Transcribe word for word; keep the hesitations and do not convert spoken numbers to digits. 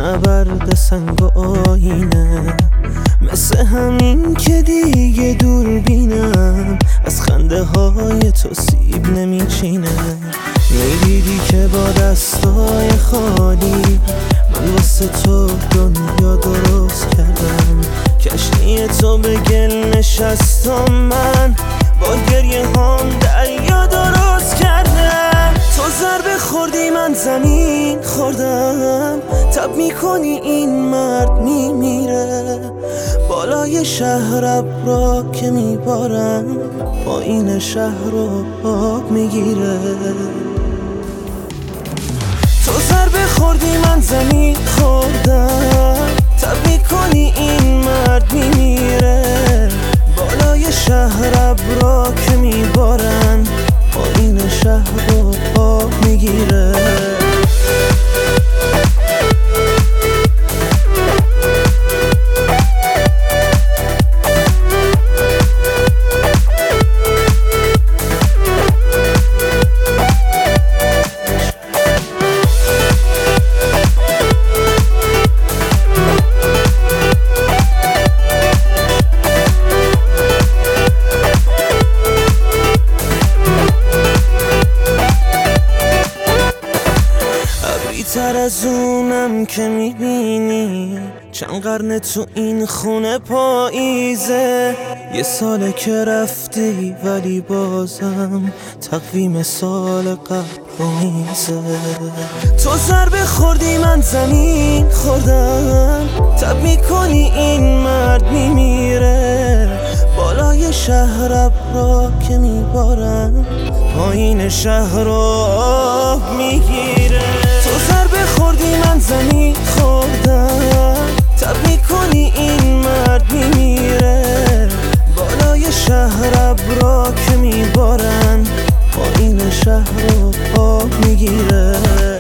نبرد سنگ و آینه، مثل همین که دیگه دور بینم، از خنده های تو سیب نمیچینه. میدیدی که با دستای خالی من واسه تو دنیا درست کردم، کشتی تو به گل نشستم، من با گریه هم دریا درست کردم. تو ضربه خوردی من زمین خوردم، تب میکنی این مرد میمیره، بالای شهر ابرا که میبارن، پایین شهر رو آب میگیره. تو ضربه خوردی من زمین خوردم، تب میکنی این مرد میمیره، بالای شهر ابرا که میبارن، پایین شهر رو آب میگیره. تر از اونم که میبینی، چند قرن تو این خونه پاییزه، یه ساله که رفتی ولی بازم تقویم سال قبل رو میزه. تو ضربه خوردی من زمین خوردم، تب میکنی این مرد میمیره، بالای شهر ابرا که میبارن، پایین شهر رو آب میگیره. تو ضربه خوردی من زمین خوردم، تب میکنی این مرد میمیره، بالای شهر ابرا که میبارن، پایین شهر رو آب میگیره.